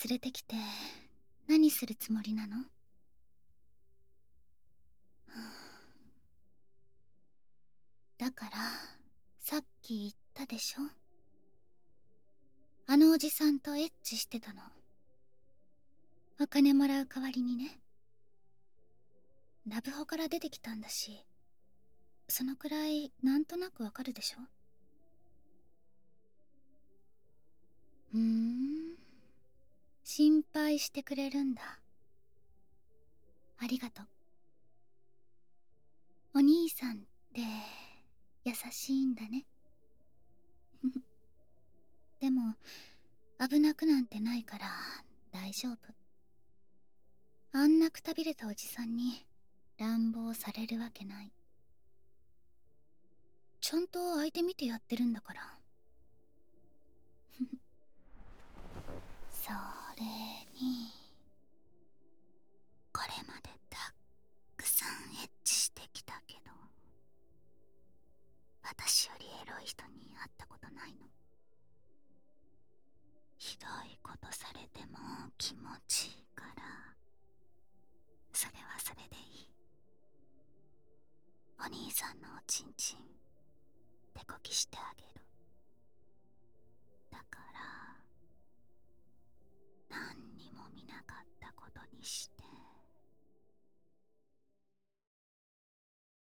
れてきて何するつもりなの？だからさっき言ったでしょ。あのおじさんとエッチしてたの。お金もらう代わりにね。ラブホから出てきたんだし、そのくらいなんとなくわかるでしょ。心配してくれるんだ。ありがとう。お兄さんって優しいんだね。でも危なくなんてないから大丈夫。あんなくたびれたおじさんに乱暴されるわけない。ちゃんと相手見てやってるんだから。それにこれまでたくさんエッチしてきたけど、私よりエロい人に会ったことないの。ひどいことされても気持ちいいから、それはそれでいい。お兄さんのおちんちん手こきしてあげる。だから何にも見なかったことにして。